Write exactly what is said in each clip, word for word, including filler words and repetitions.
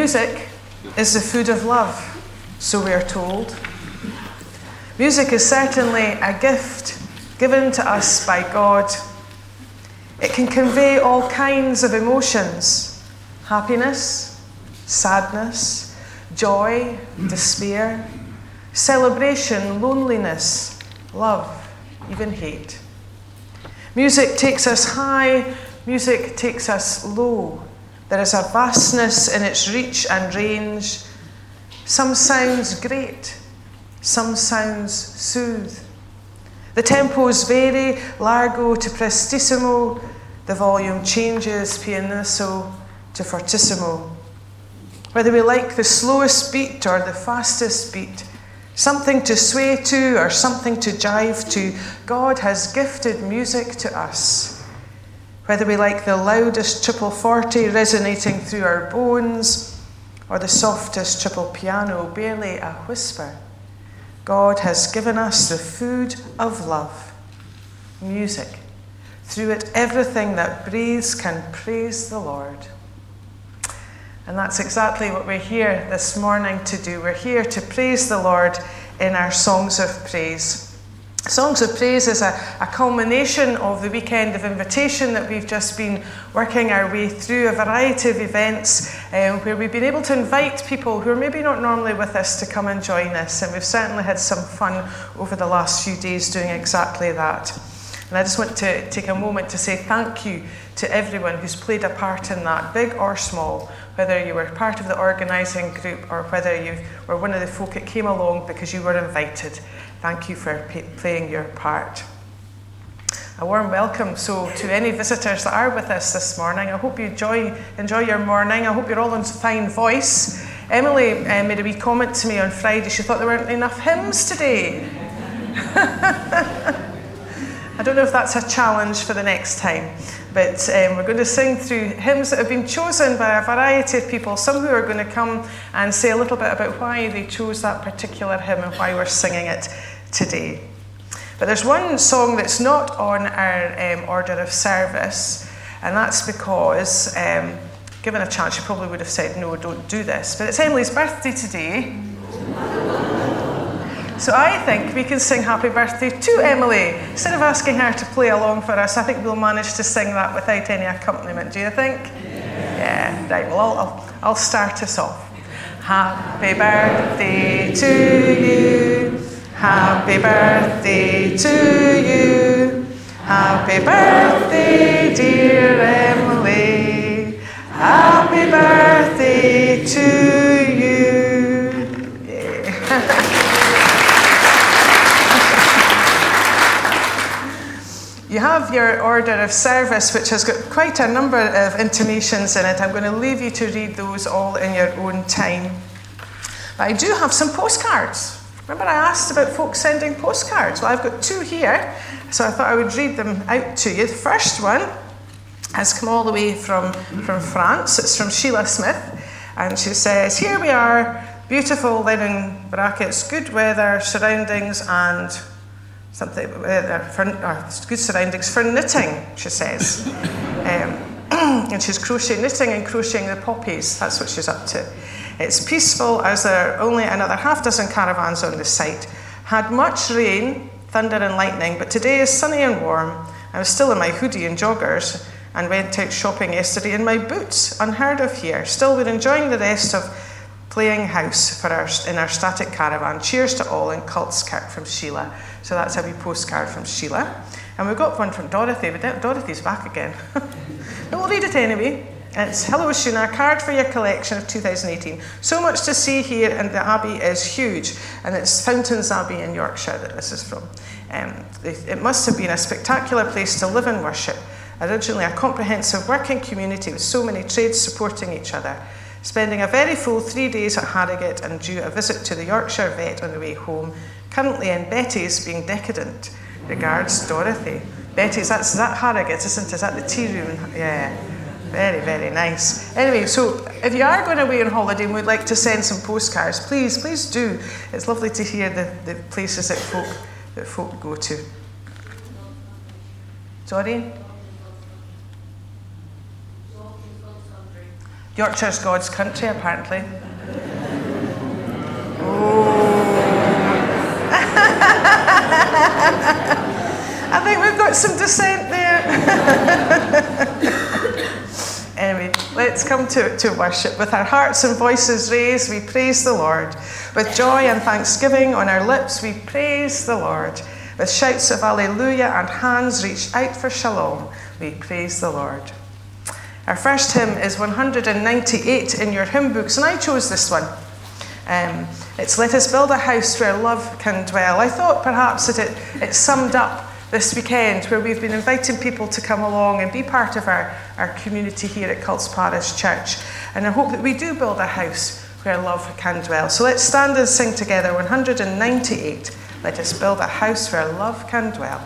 Music is the food of love, so we are told. Music is certainly a gift given to us by God. It can convey all kinds of emotions: happiness, sadness, joy, despair, celebration, loneliness, love, even hate. Music takes us high, music takes us low. There is a vastness in its reach and range. Some sounds great, some sounds soothe. The tempos vary, largo to prestissimo. The volume changes, pianissimo to fortissimo. Whether we like the slowest beat or the fastest beat, something to sway to or something to jive to, God has gifted music to us. Whether we like the loudest triple forte resonating through our bones or the softest triple piano, barely a whisper, God has given us the food of love, music. Through it, everything that breathes can praise the Lord. And that's exactly what we're here this morning to do. We're here to praise the Lord in our songs of praise. Songs of Praise is a, a culmination of the weekend of invitation that we've just been working our way through, a variety of events um, where we've been able to invite people who are maybe not normally with us to come and join us. And we've certainly had some fun over the last few days doing exactly that. And I just want to take a moment to say thank you to everyone who's played a part in that, big or small, whether you were part of the organising group or whether you were one of the folk that came along because you were invited. Thank you for p- playing your part. A warm welcome so to any visitors that are with us this morning. I hope you enjoy, enjoy your morning. I hope you're all in fine voice. Emily uh, made a wee comment to me on Friday. She thought there weren't enough hymns today. I don't know if that's a challenge for the next time, but um, we're going to sing through hymns that have been chosen by a variety of people, some who are going to come and say a little bit about why they chose that particular hymn and why we're singing it today. But there's one song that's not on our um, order of service, and that's because, um, given a chance, you probably would have said, no, don't do this, but it's Emily's birthday today. So I think we can sing happy birthday to Emily. Instead of asking her to play along for us, I think we'll manage to sing that without any accompaniment. Do you think? Yeah. Yeah. Right, well, I'll, I'll, I'll start us off. Happy birthday to you. Happy birthday to you. Happy birthday, dear Emily. Happy birthday to you. Yeah. You have your order of service, which has got quite a number of intimations in it. I'm going to leave you to read those all in your own time. But I do have some postcards. Remember I asked about folks sending postcards? Well, I've got two here, so I thought I would read them out to you. The first one has come all the way from, from France. It's from Sheila Smith, and she says, here we are, beautiful linen brackets, good weather, surroundings, and something uh, for uh, good surroundings for knitting, she says. Um, and she's crochet, knitting and crocheting the poppies. That's what she's up to. It's peaceful as there are only another half dozen caravans on the site. Had much rain, thunder and lightning, but today is sunny and warm. I was still in my hoodie and joggers and went out shopping yesterday in my boots. Unheard of here. Still, we're enjoying the rest of playing house for our, in our static caravan. Cheers to all, in Cultskirk, from Sheila. So that's a wee postcard from Sheila. And we've got one from Dorothy, but Dorothy's back again. But we'll read it anyway. It's, hello Shuna, a card for your collection of two thousand eighteen. So much to see here, and the Abbey is huge. And it's Fountains Abbey in Yorkshire that this is from. Um, it must have been a spectacular place to live and worship. Originally a comprehensive working community with so many trades supporting each other. Spending a very full three days at Harrogate and due a visit to the Yorkshire vet on the way home. Currently in Betty's, being decadent. Regards, Dorothy. Betty's, that's is that Harrogate, isn't it? Is that the tea room? Yeah. Very, very nice. Anyway, so if you are going away on holiday and would like to send some postcards, please, please do. It's lovely to hear the, the places that folk that folk go to. Sorry? Yorkshire's God's country, apparently. Oh. I think we've got some dissent there. Anyway, let's come to, to worship. With our hearts and voices raised, we praise the Lord. With joy and thanksgiving on our lips, we praise the Lord. With shouts of alleluia and hands reached out for shalom, we praise the Lord. Our first hymn is one hundred ninety-eight in your hymn books, and I chose this one. Um, it's Let Us Build a House Where Love Can Dwell. I thought perhaps that it, it summed up this weekend, where we've been inviting people to come along and be part of our, our community here at Cults Parish Church. And I hope that we do build a house where love can dwell. So let's stand and sing together one hundred ninety-eight. Let us build a house where love can dwell.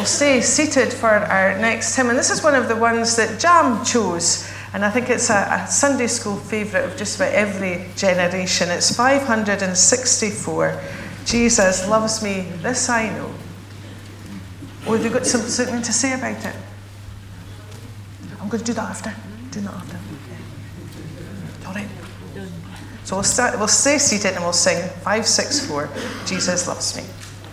stay seated for our next hymn. And this is one of the ones that Jam chose. And I think it's a, a Sunday school favourite of just about every generation. It's five hundred sixty-four. Jesus loves me, this I know. Oh, have you got some, something to say about it? I'm going to do that after. Do that after. All right. So we'll start. We'll stay seated and we'll sing five six four. Jesus loves me.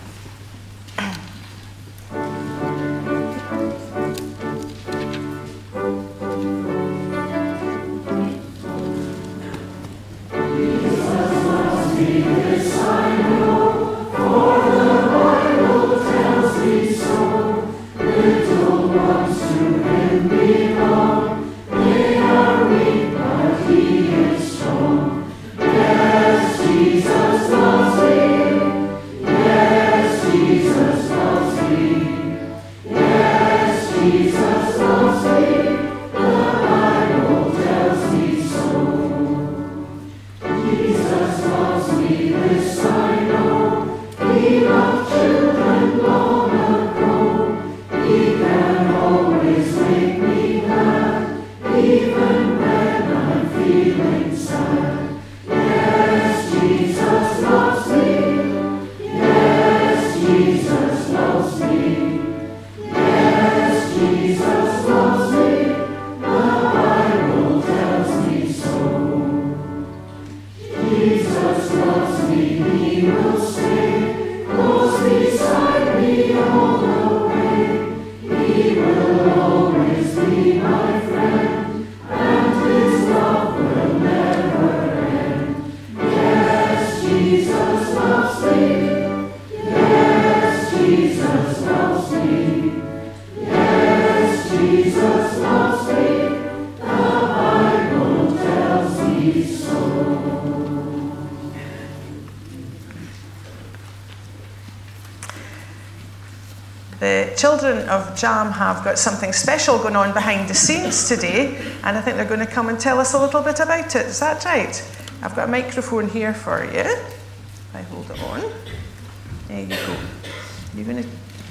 The children of Jam have got something special going on behind the scenes today, and I think they're going to come and tell us a little bit about it. Is that right? I've got a microphone here for you. If I hold it on. There you go. You're going to...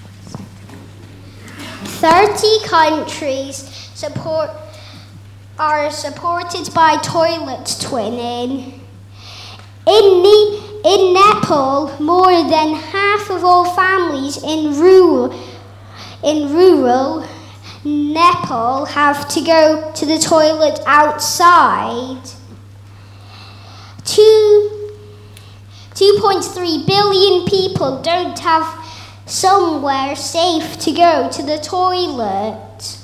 thirty countries support are supported by toilet twinning. In, ne- in Nepal, more than half of all families in rural, in rural Nepal have to go to the toilet outside. Two, two point three billion people don't have somewhere safe to go to the toilet.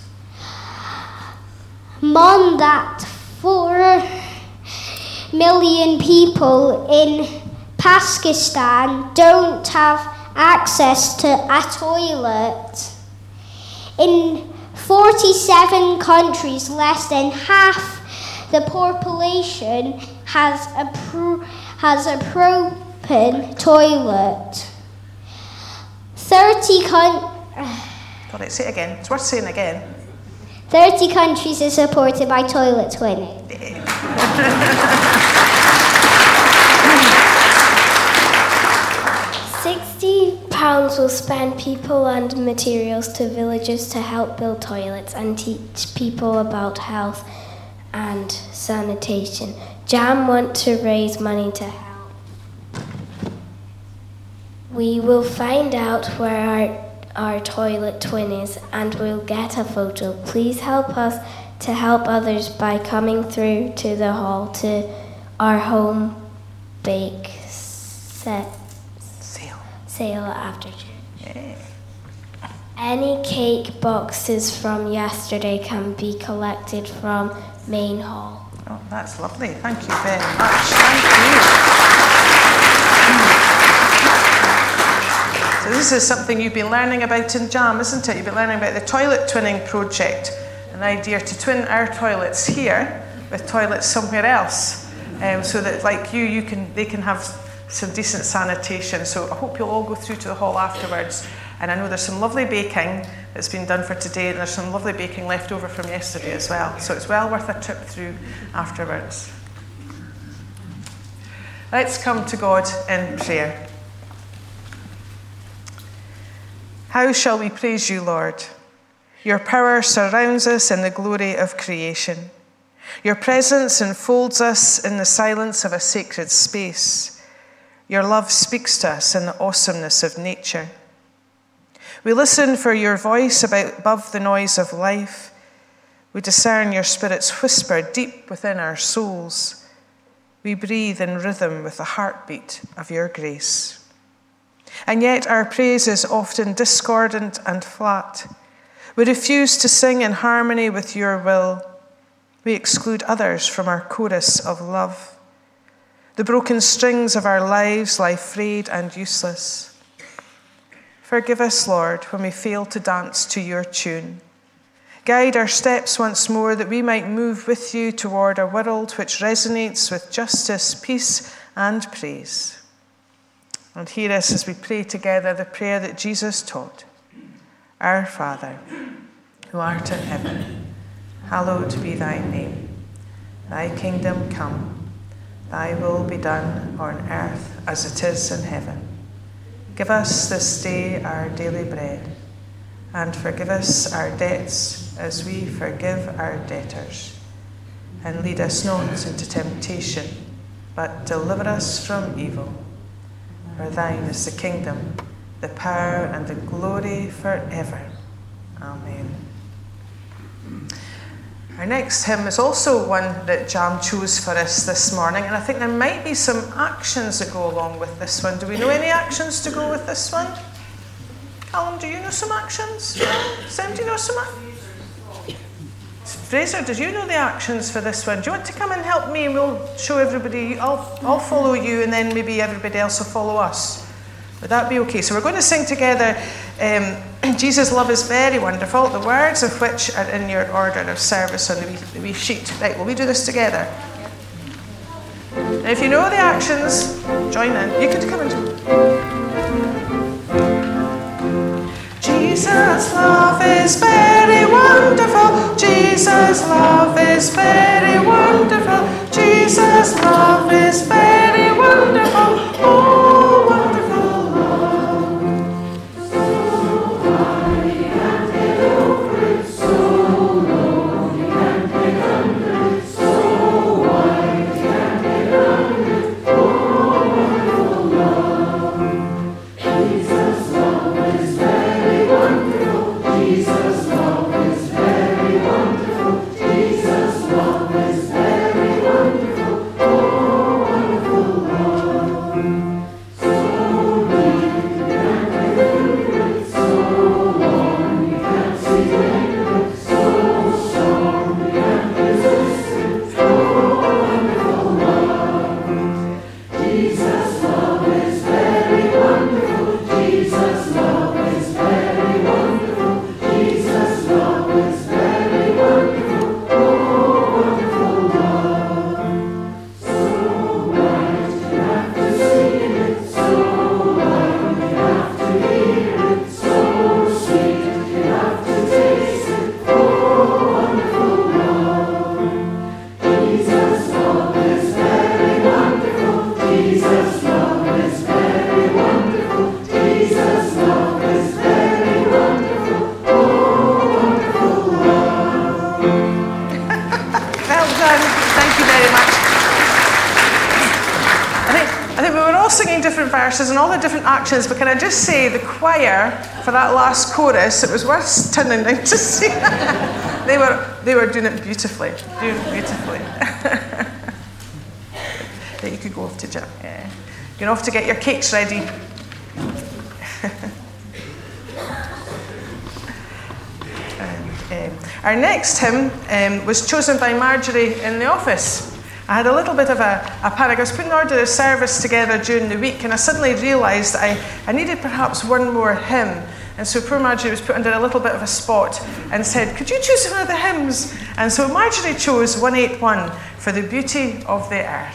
More than four million people in Pakistan don't have access to a toilet. In forty-seven countries, less than half the population has a pro- has a proper toilet. Thirty con- Got it. Say it again. It's worth saying again. Thirty countries are supported by toilet twinning. Sixty pounds will spend people and materials to villages to help build toilets and teach people about health and sanitation. Jam want to raise money to help. We will find out where our, our toilet twin is and we'll get a photo. Please help us to help others by coming through to the hall to our home bake set Sale. sale after church. Yeah. Any cake boxes from yesterday can be collected from main hall. Oh, that's lovely. Thank you very much. Thank you. So this is something you've been learning about in Jam, isn't it? You've been learning about the toilet twinning project, an idea to twin our toilets here with toilets somewhere else, um, so that, like you, you can they can have some decent sanitation. So I hope you'll all go through to the hall afterwards. And I know there's some lovely baking that's been done for today, and there's some lovely baking left over from yesterday as well. So it's well worth a trip through afterwards. Let's come to God in prayer. How shall we praise you, Lord? Your power surrounds us in the glory of creation. Your presence enfolds us in the silence of a sacred space. Your love speaks to us in the awesomeness of nature. We listen for your voice above the noise of life. We discern your Spirit's whisper deep within our souls. We breathe in rhythm with the heartbeat of your grace. And yet our praise is often discordant and flat. We refuse to sing in harmony with your will. We exclude others from our chorus of love. The broken strings of our lives lie frayed and useless. Forgive us, Lord, when we fail to dance to your tune. Guide our steps once more that we might move with you toward a world which resonates with justice, peace, and praise. And hear us as we pray together the prayer that Jesus taught. Our Father, who art in heaven, hallowed be thy name. Thy kingdom come, thy will be done on earth as it is in heaven. Give us this day our daily bread, and forgive us our debts as we forgive our debtors. And lead us not into temptation, but deliver us from evil. For thine is the kingdom, the power, and the glory forever. Amen. Our next hymn is also one that Jam chose for us this morning, and I think there might be some actions that go along with this one. Do we know any actions to go with this one? Callum, do you know some actions? Sam, do you know some actions? Fraser, do you know the actions for this one? Do you want to come and help me and we'll show everybody? I'll, I'll follow you and then maybe everybody else will follow us. Would that be okay? So we're going to sing together um, Jesus' Love is Very Wonderful, the words of which are in your order of service on the wee, the wee sheet. Right, will we do this together? Now, if you know the actions, join in. You could come and Jesus' love is very wonderful. Jesus' love is very wonderful. Jesus' love is very wonderful. Oh, wonderful love. So high and eloquent, so lonely and beyond, so wide and beyond. Oh, wonderful love. Jesus' love is very wonderful. Jesus' love is very wonderful. Jesus' love is very wonderful. Oh, wonderful love. So deep and infinite, so long we can't see it, so strong we can't resist it. Oh, wonderful love. Jesus' love is very wonderful. Jesus' love is very wonderful. Jesus' love is very wonderful. Oh, wonderful love. So wide you have to see it, so loud you have to hear it, so sweet you have to taste it. Oh, wonderful love. Jesus' love is very wonderful. Jesus' love is very wonderful. Jesus' love is very wonderful. Oh, wonderful love. Well done. Thank you very much. I think, I think we were all singing different verses and all the different actions, but can I just say the choir for that last chorus, it was worth turning down to see. they were they were doing it beautifully. Doing it beautifully. That you could go off to Jam. Yeah. You're off to get your cakes ready. and, um, our next hymn um, was chosen by Marjorie in the office. I had a little bit of a, a panic. I was putting order of service together during the week, and I suddenly realised I, I needed perhaps one more hymn. And so poor Marjorie was put under a little bit of a spot and said, could you choose one of the hymns? And so Marjorie chose one eighty-one, For the Beauty of the Earth.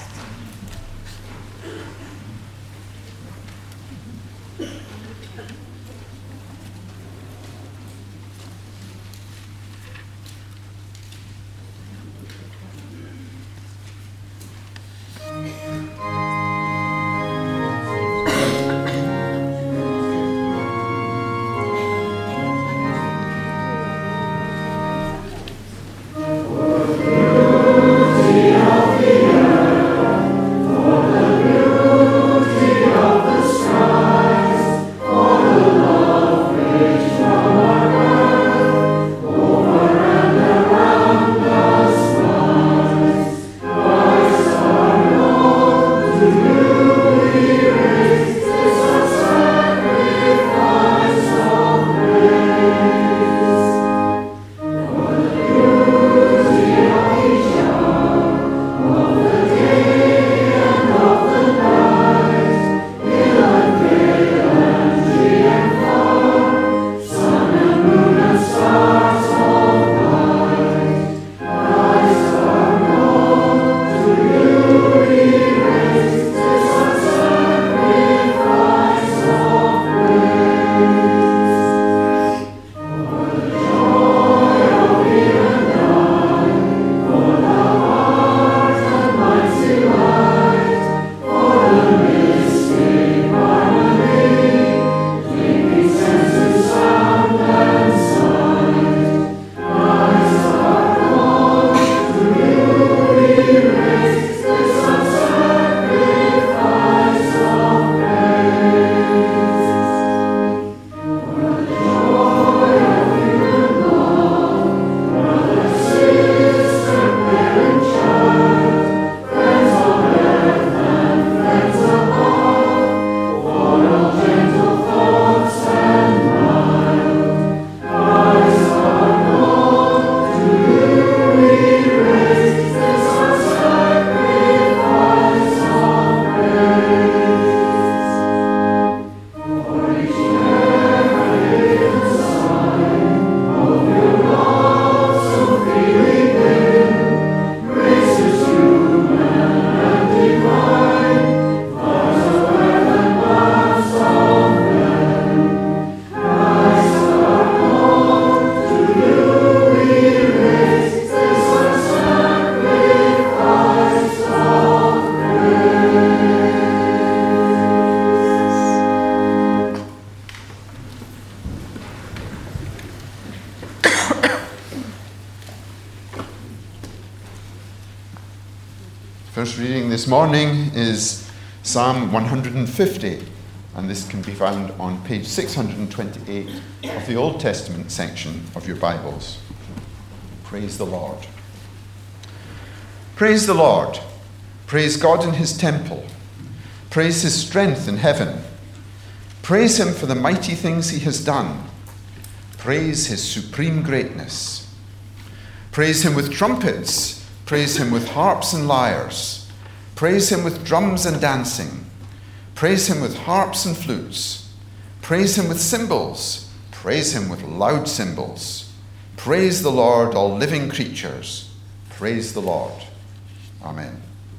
First reading this morning is Psalm one hundred fifty, and this can be found on page six hundred twenty-eight of the Old Testament section of your Bibles. Praise the Lord. Praise the Lord. Praise God in his temple. Praise his strength in heaven. Praise him for the mighty things he has done. Praise his supreme greatness. Praise him with trumpets. Praise him with harps and lyres. Praise him with drums and dancing. Praise him with harps and flutes. Praise him with cymbals. Praise him with loud cymbals. Praise the Lord, all living creatures. Praise the Lord. Amen.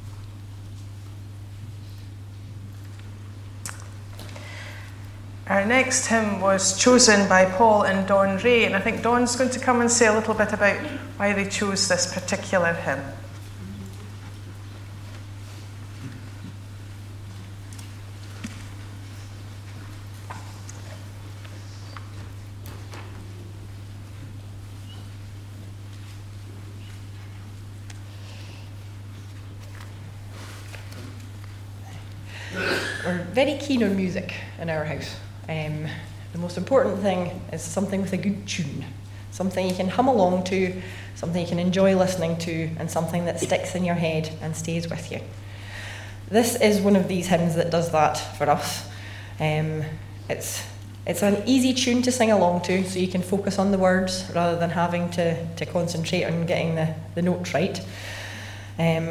Our next hymn was chosen by Paul and Dawn Ray, and I think Dawn's going to come and say a little bit about why they chose this particular hymn. We're very keen on music in our house. Um, the most important thing is something with a good tune, something you can hum along to, something you can enjoy listening to, and something that sticks in your head and stays with you. This is one of these hymns that does that for us. Um, it's it's an easy tune to sing along to, so you can focus on the words rather than having to, to concentrate on getting the, the note right. Um,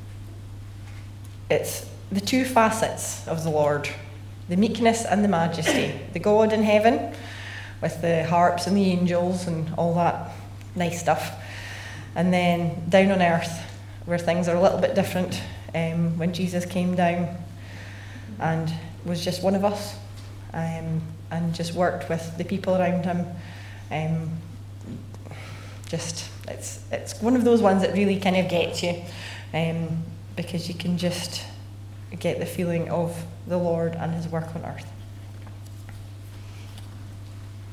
it's the two facets of the Lord, the meekness and the majesty, the God in heaven with the harps and the angels and all that nice stuff, and then down on earth where things are a little bit different, um, when Jesus came down and was just one of us, um, and just worked with the people around him. Um, just it's it's one of those ones that really kind of gets you, um, because you can just get the feeling of the Lord and his work on earth.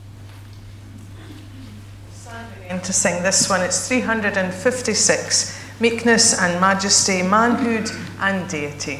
And to sing this one, it's three hundred fifty-six, meekness and majesty, manhood and deity.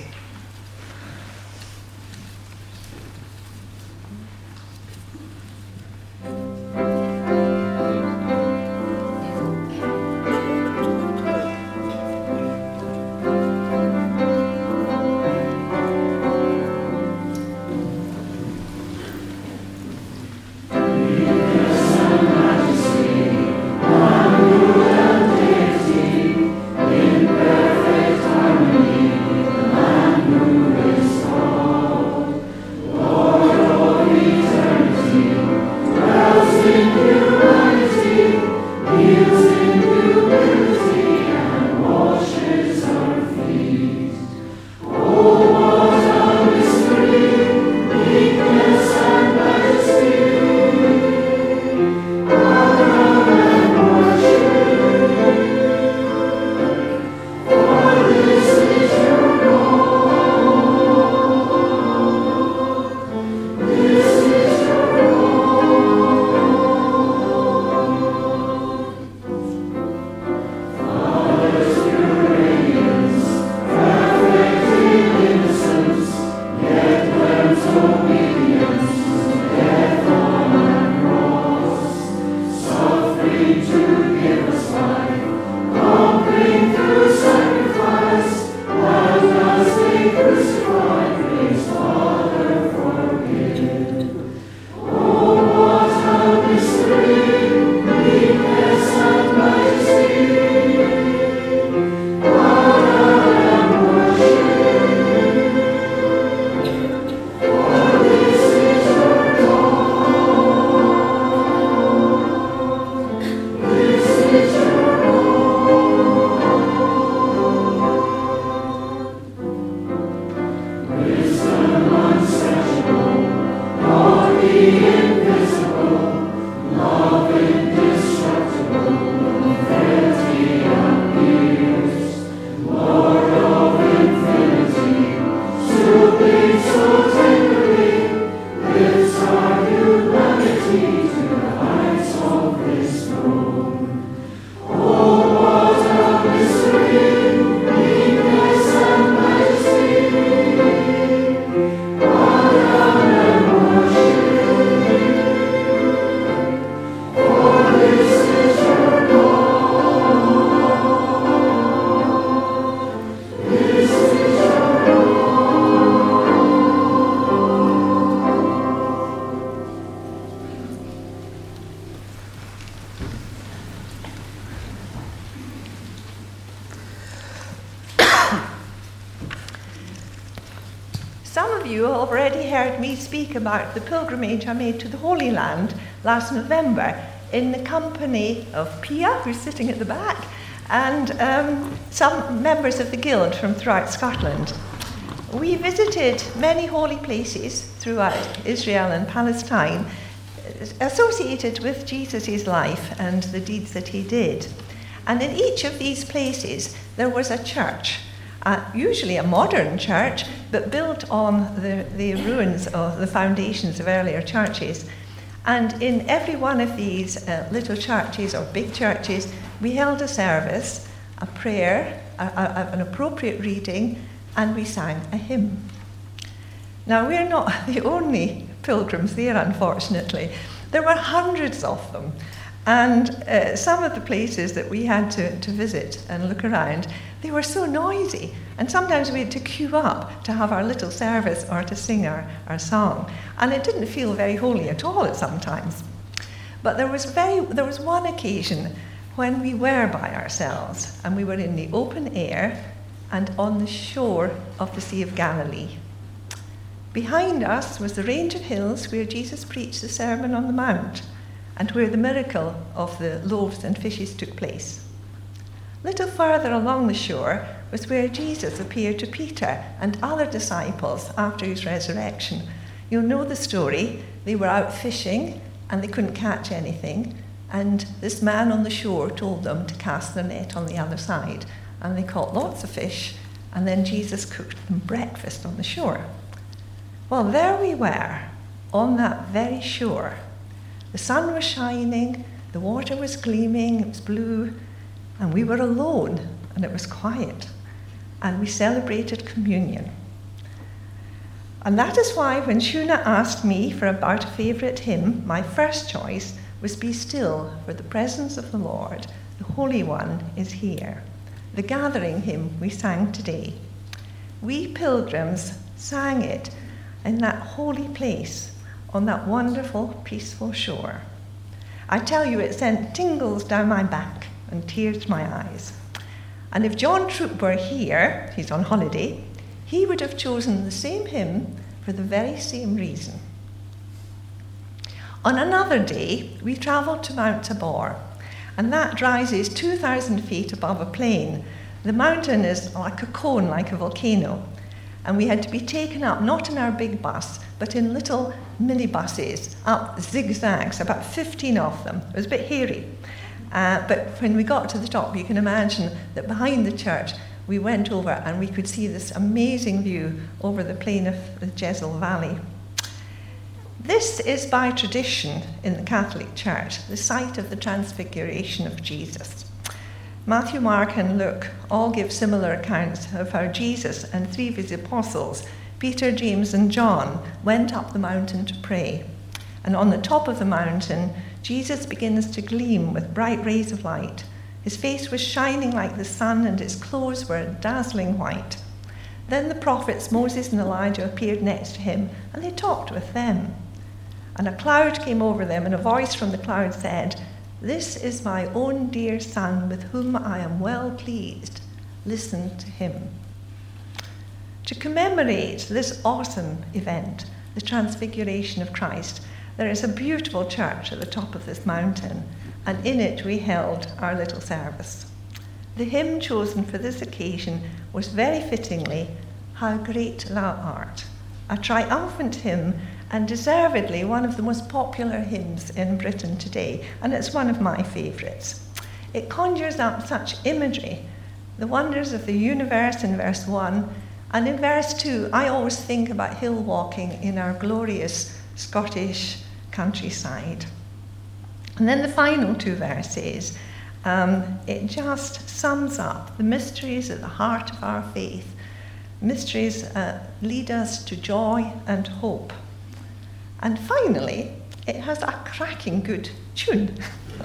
Some of you have already heard me speak about the pilgrimage I made to the Holy Land last November in the company of Pia, who's sitting at the back, and um, some members of the Guild from throughout Scotland. We visited many holy places throughout Israel and Palestine associated with Jesus' life and the deeds that he did. And in each of these places there was a church. Uh, usually a modern church, but built on the, the ruins of the foundations of earlier churches. And in every one of these uh, little churches or big churches, we held a service, a prayer, a, a, an appropriate reading, and we sang a hymn. Now, we're not the only pilgrims there, unfortunately. There were hundreds of them. And uh, some of the places that we had to, to visit and look around, they were so noisy. And sometimes we had to queue up to have our little service or to sing our, our song. And it didn't feel very holy at all at some times. But there was, very, there was one occasion when we were by ourselves and we were in the open air and on the shore of the Sea of Galilee. Behind us was the range of hills where Jesus preached the Sermon on the Mount, and where the miracle of the loaves and fishes took place. A little further along the shore was where Jesus appeared to Peter and other disciples after his resurrection. You'll know the story. They were out fishing and they couldn't catch anything, and this man on the shore told them to cast their net on the other side, and they caught lots of fish, and then Jesus cooked them breakfast on the shore. Well, there we were on that very shore. The sun was shining, the water was gleaming, it was blue, and we were alone and it was quiet, and we celebrated communion. And that is why when Shuna asked me for about a favourite hymn, my first choice was Be Still, for the presence of the Lord, the Holy One, is here. The gathering hymn we sang today. We pilgrims sang it in that holy place on that wonderful, peaceful shore. I tell you, it sent tingles down my back and tears to my eyes. And if John Troop were here, he's on holiday, he would have chosen the same hymn for the very same reason. On another day, we travelled to Mount Tabor, and that rises two thousand feet above a plain. The mountain is like a cone, like a volcano, and we had to be taken up, not in our big bus, but in little minibuses, up zigzags, about fifteen of them. It was a bit hairy. Uh, but when we got to the top, you can imagine that behind the church, we went over and we could see this amazing view over the plain of the Jezreel Valley. This is by tradition in the Catholic Church, the site of the transfiguration of Jesus. Matthew, Mark, and Luke all give similar accounts of how Jesus and three of his apostles, Peter, James, and John, went up the mountain to pray. And on the top of the mountain, Jesus begins to gleam with bright rays of light. His face was shining like the sun, and his clothes were dazzling white. Then the prophets Moses and Elijah appeared next to him, and they talked with them. And a cloud came over them, and a voice from the cloud said, "This is my own dear Son, with whom I am well pleased. Listen to him." To commemorate this awesome event, the Transfiguration of Christ, there is a beautiful church at the top of this mountain, and in it we held our little service. The hymn chosen for this occasion was very fittingly, "How Great Thou Art," a triumphant hymn and deservedly one of the most popular hymns in Britain today, and it's one of my favourites. It conjures up such imagery, the wonders of the universe in verse one, and in verse two, I always think about hill walking in our glorious Scottish countryside. And then the final two verses, um, it just sums up the mysteries at the heart of our faith. Mysteries uh, lead us to joy and hope. And finally, it has a cracking good tune.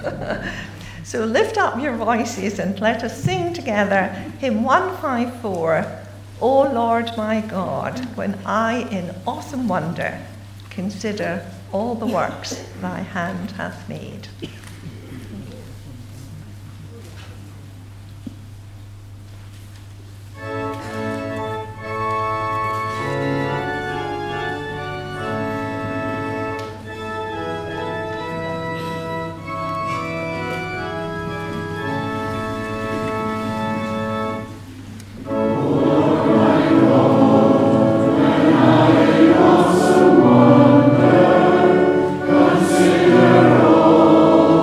So lift up your voices and let us sing together hymn one fifty-four, O Lord my God, when I in awesome wonder consider all the works thy hand hath made. Consider all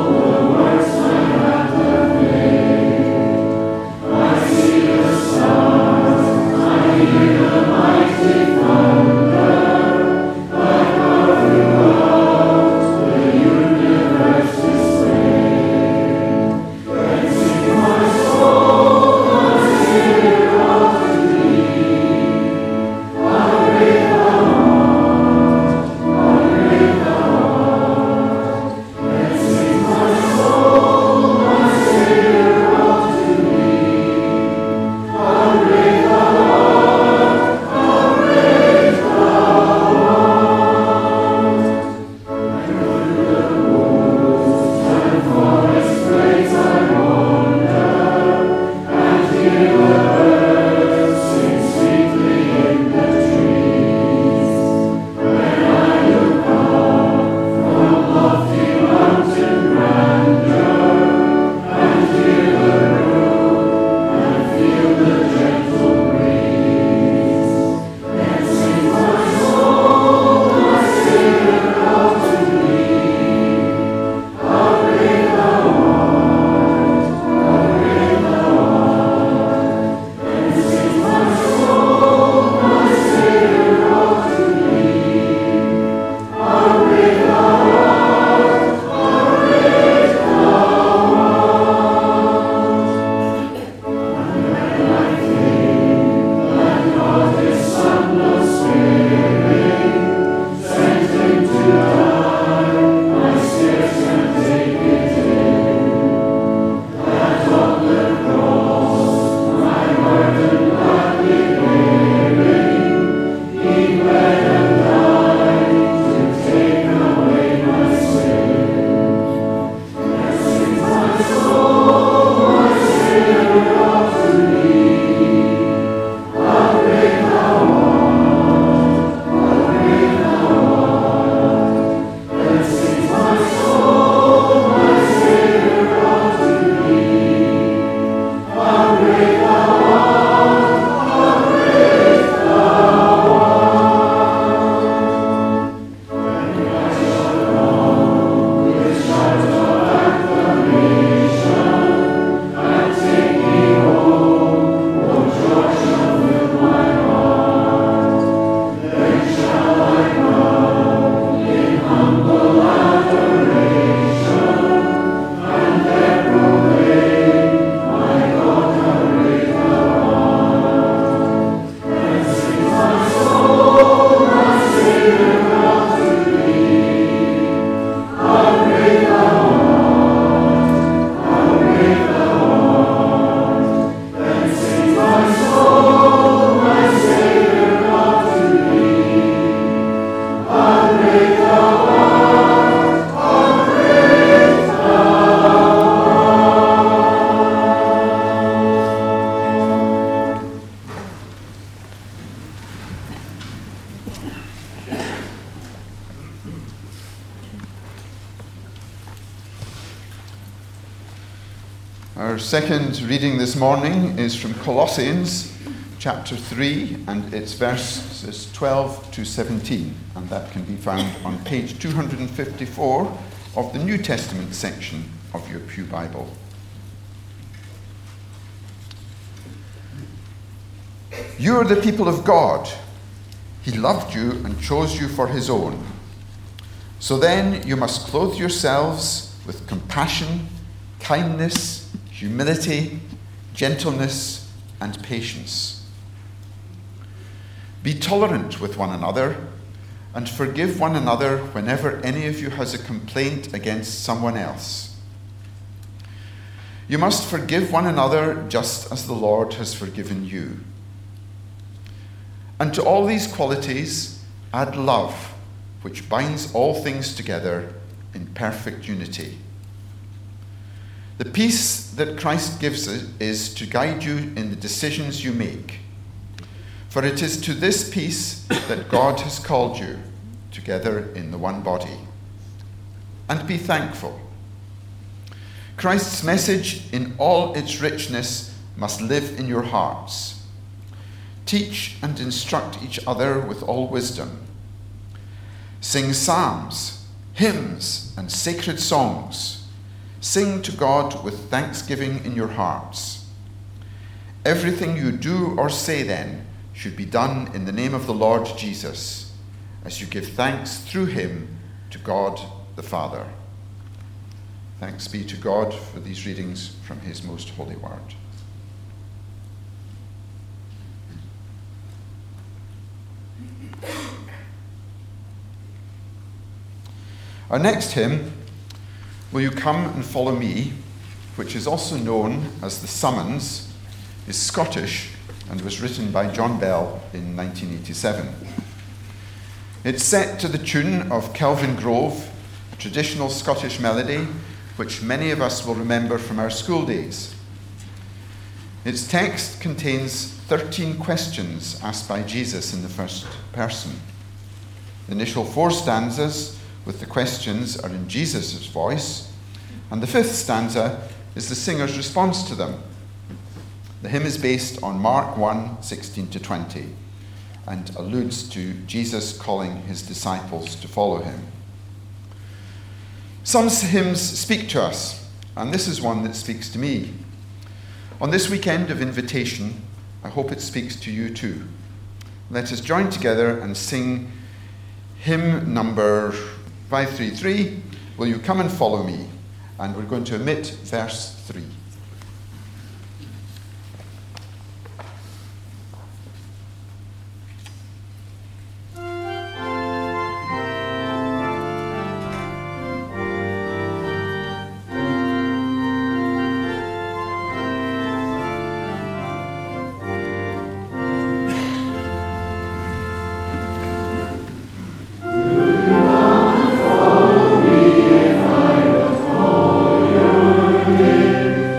Our second reading this morning is from Colossians chapter three, and it's verses twelve to seventeen, and that can be found on page two hundred fifty-four of the New Testament section of your Pew Bible. You are the people of God. He loved you and chose you for his own. So then you must clothe yourselves with compassion, kindness, humility, gentleness, and patience. Be tolerant with one another and forgive one another whenever any of you has a complaint against someone else. You must forgive one another just as the Lord has forgiven you. And to all these qualities add love, which binds all things together in perfect unity. The peace that Christ gives is to guide you in the decisions you make. For it is to this peace that God has called you, together in the one body. And be thankful. Christ's message in all its richness must live in your hearts. Teach and instruct each other with all wisdom. Sing psalms, hymns, and sacred songs. Sing to God with thanksgiving in your hearts. Everything you do or say then should be done in the name of the Lord Jesus, as you give thanks through him to God the Father. Thanks be to God for these readings from his most holy word. Our next hymn, Will You Come and Follow Me, which is also known as the Summons, is Scottish and was written by John Bell in nineteen eighty-seven. It's set to the tune of Kelvin Grove, a traditional Scottish melody which many of us will remember from our school days. Its text contains thirteen questions asked by Jesus in the first person. The initial four stanzas with the questions are in Jesus' voice, and the fifth stanza is the singer's response to them. The hymn is based on Mark one, sixteen to twenty, and alludes to Jesus calling his disciples to follow him. Some hymns speak to us, and this is one that speaks to me. On this weekend of invitation, I hope it speaks to you too. Let us join together and sing hymn number five three three, Will You Come and Follow Me? And we're going to omit verse three. Follow me if I will follow your name.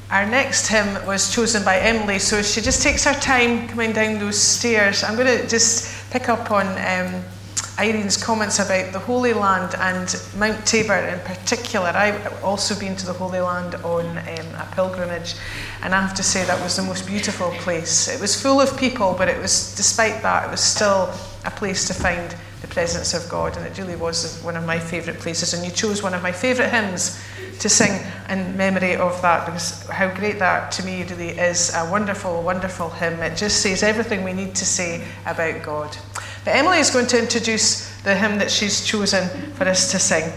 Our next hymn was chosen by Emily, so she just takes her time coming down those stairs. I'm going to just pick up on um, Irene's comments about the Holy Land and Mount Tabor in particular. I've also been to the Holy Land on um, a pilgrimage, and I have to say that was the most beautiful place. It was full of people, but it was, despite that, it was still a place to find the presence of God, and it really was one of my favourite places. And you chose one of my favourite hymns to sing in memory of that, because how great that to me really is. A wonderful, wonderful hymn. It just says everything we need to say about God. But Emily is going to introduce the hymn that she's chosen for us to sing.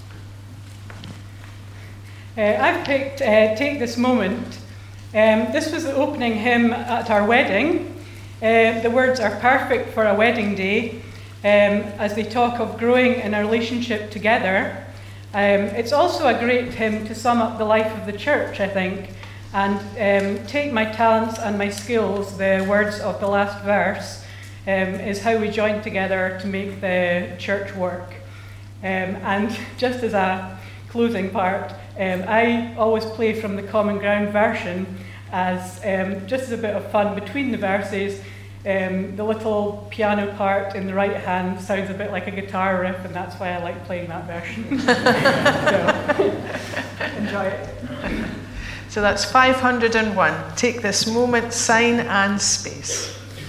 Uh, I've picked uh, Take This Moment. Um, this was the opening hymn at our wedding. Uh, the words are perfect for a wedding day, um, as they talk of growing in a relationship together. Um, it's also a great hymn to sum up the life of the church, I think, and um, take my talents and my skills, the words of the last verse, um, is how we join together to make the church work. Um, and just as a closing part, um, I always play from the Common Ground version as um, just as a bit of fun between the verses. Um, the little piano part in the right hand sounds a bit like a guitar riff, and that's why I like playing that version. So, enjoy it. So that's five hundred and one. Take This Moment, Sign and Space.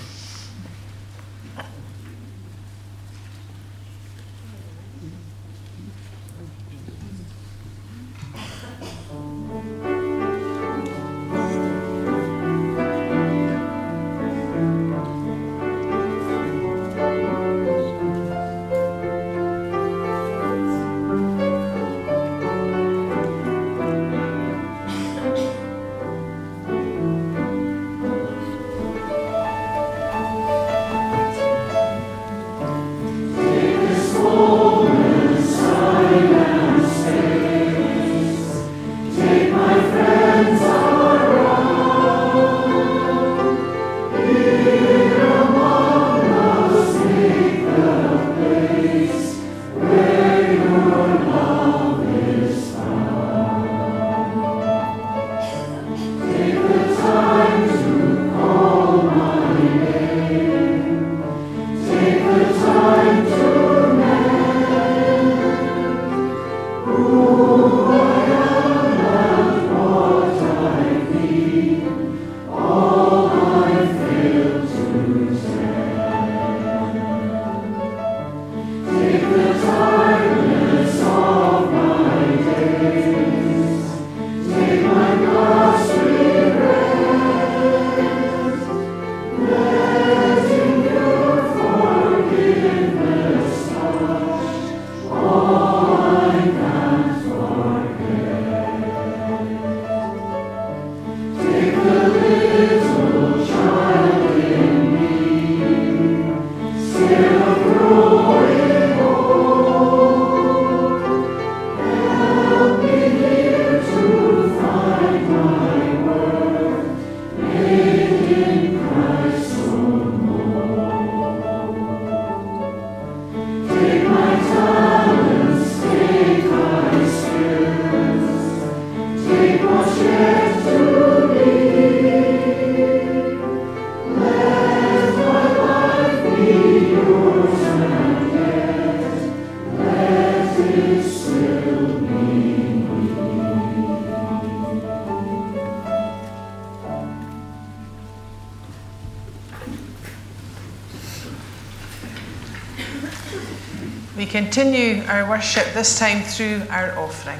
We continue our worship, this time through our offering.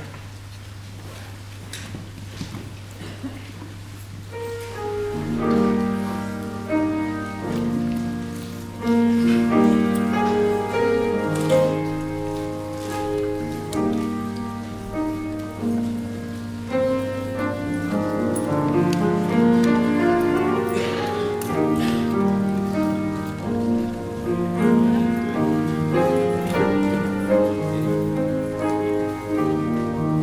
Thank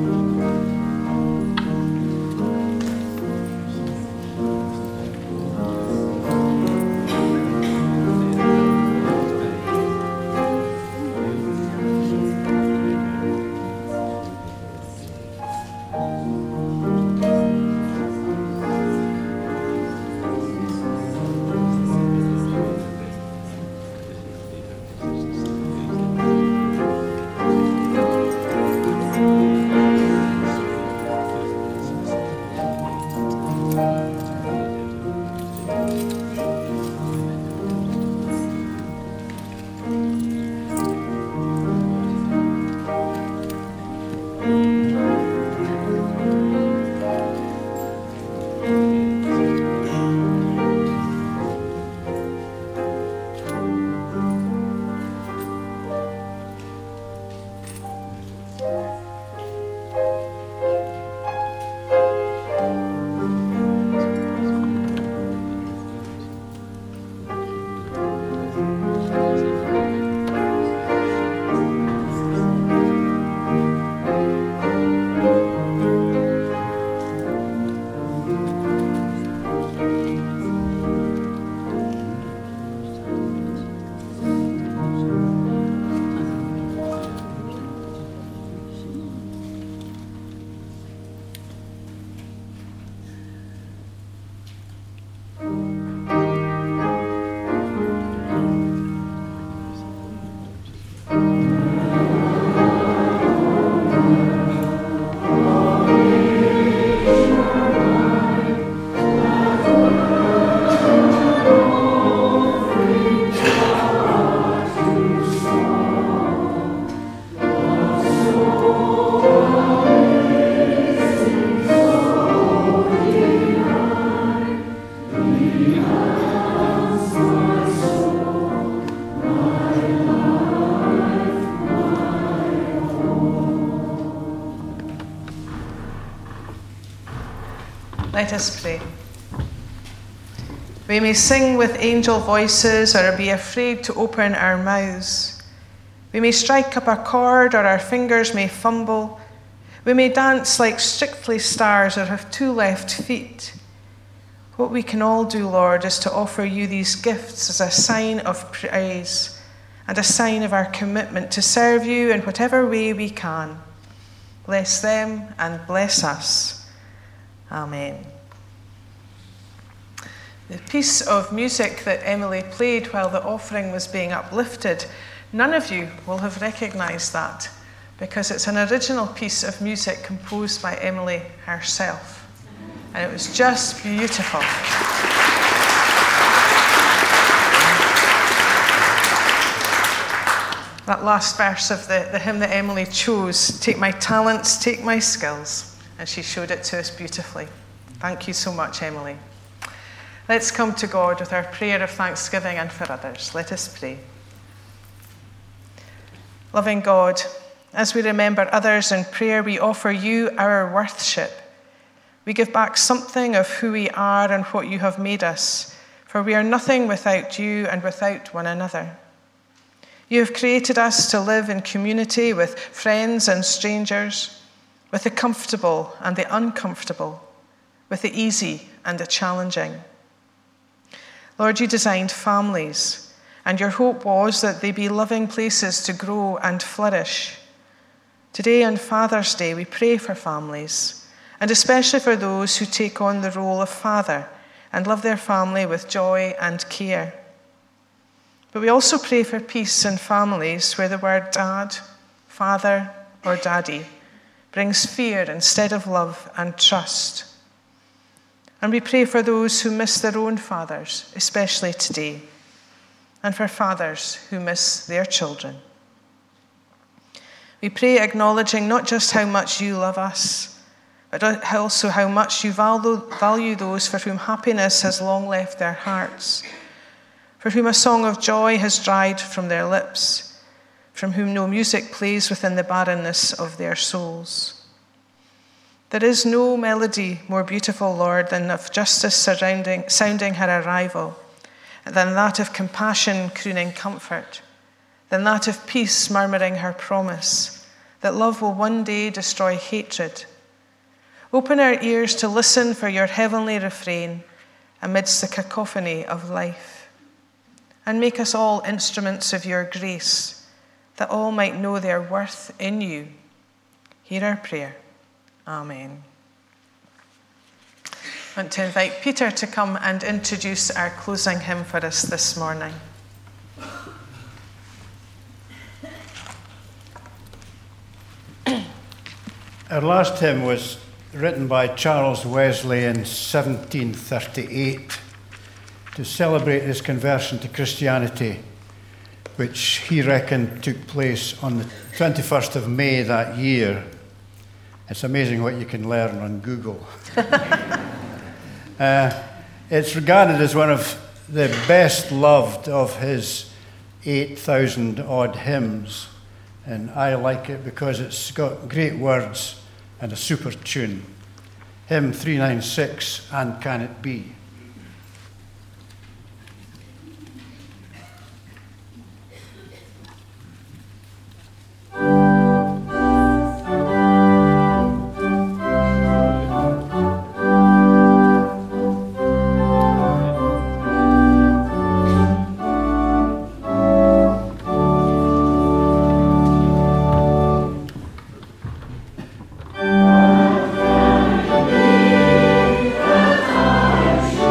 Let us pray. We may sing with angel voices or be afraid to open our mouths. We may strike up a chord or our fingers may fumble. We may dance like strictly stars or have two left feet. What we can all do, Lord, is to offer you these gifts as a sign of praise and a sign of our commitment to serve you in whatever way we can. Bless them and bless us. Amen. The piece of music that Emily played while the offering was being uplifted, none of you will have recognised that because it's an original piece of music composed by Emily herself. And it was just beautiful. That last verse of the, the hymn that Emily chose, take my talents, take my skills. And she showed it to us beautifully. Thank you so much, Emily. Let's come to God with our prayer of thanksgiving and for others. Let us pray. Loving God, as we remember others in prayer, we offer you our worship. We give back something of who we are and what you have made us, for we are nothing without you and without one another. You have created us to live in community with friends and strangers, with the comfortable and the uncomfortable, with the easy and the challenging. Lord, you designed families, and your hope was that they be loving places to grow and flourish. Today on Father's Day, we pray for families, and especially for those who take on the role of father and love their family with joy and care. But we also pray for peace in families where the word dad, father, or daddy brings fear instead of love and trust. And we pray for those who miss their own fathers, especially today, and for fathers who miss their children. We pray acknowledging not just how much you love us, but also how much you value those for whom happiness has long left their hearts, for whom a song of joy has dried from their lips, from whom no music plays within the barrenness of their souls. There is no melody more beautiful, Lord, than of justice surrounding, sounding her arrival, than that of compassion crooning comfort, than that of peace murmuring her promise, that love will one day destroy hatred. Open our ears to listen for your heavenly refrain amidst the cacophony of life, and make us all instruments of your grace, that all might know their worth in you. Hear our prayer. Amen. I want to invite Peter to come and introduce our closing hymn for us this morning. Our last hymn was written by Charles Wesley in seventeen thirty-eight to celebrate his conversion to Christianity, which he reckoned took place on the twenty-first of May that year. It's amazing what you can learn on Google. uh, it's regarded as one of the best loved of his eight thousand odd hymns, and I like it because it's got great words and a super tune. Hymn three ninety-six, And Can It Be? Thank you.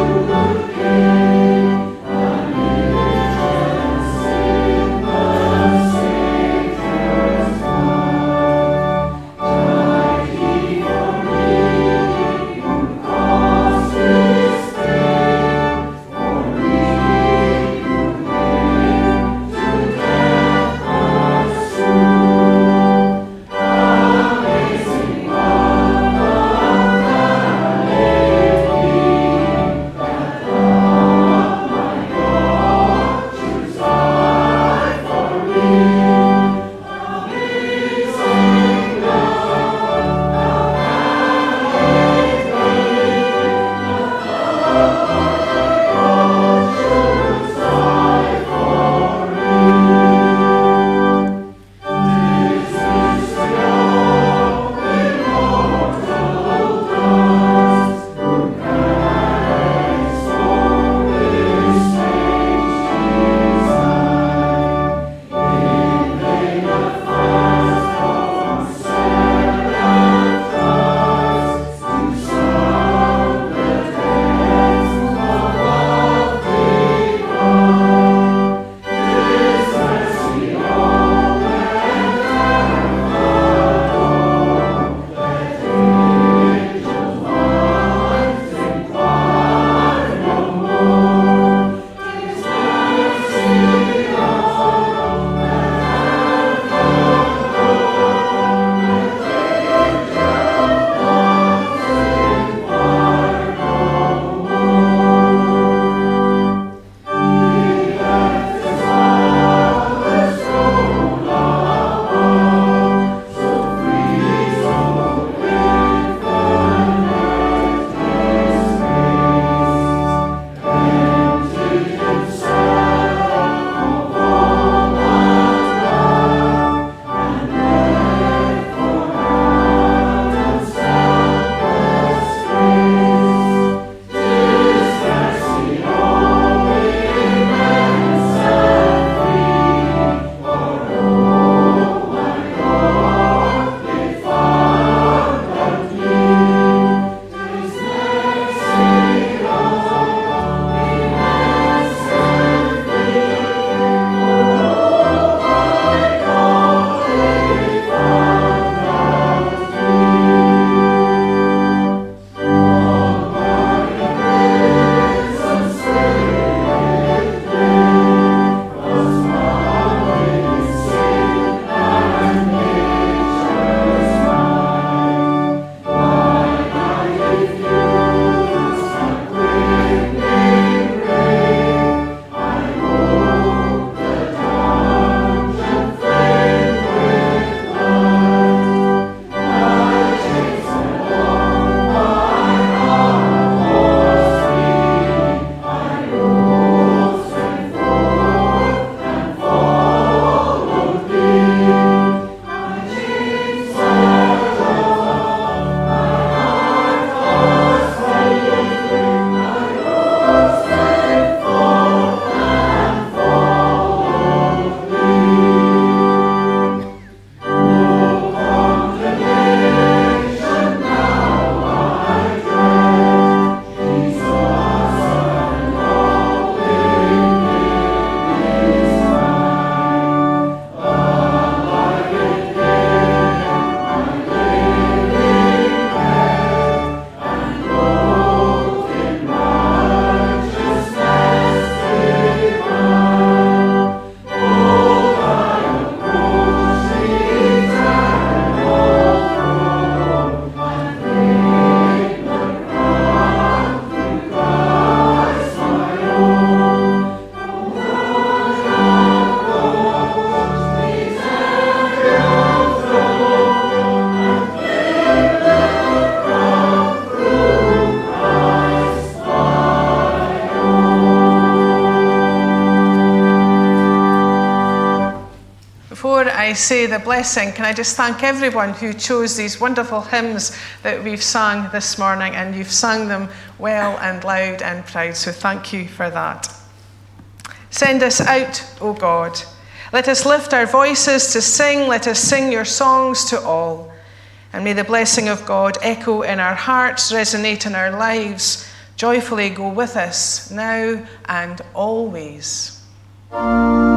I say the blessing, can I just thank everyone who chose these wonderful hymns that we've sung this morning, and you've sung them well and loud and proud, so thank you for that. Send us out, O God. Let us lift our voices to sing. Let us sing your songs to all. And may the blessing of God echo in our hearts, resonate in our lives, joyfully go with us now and always.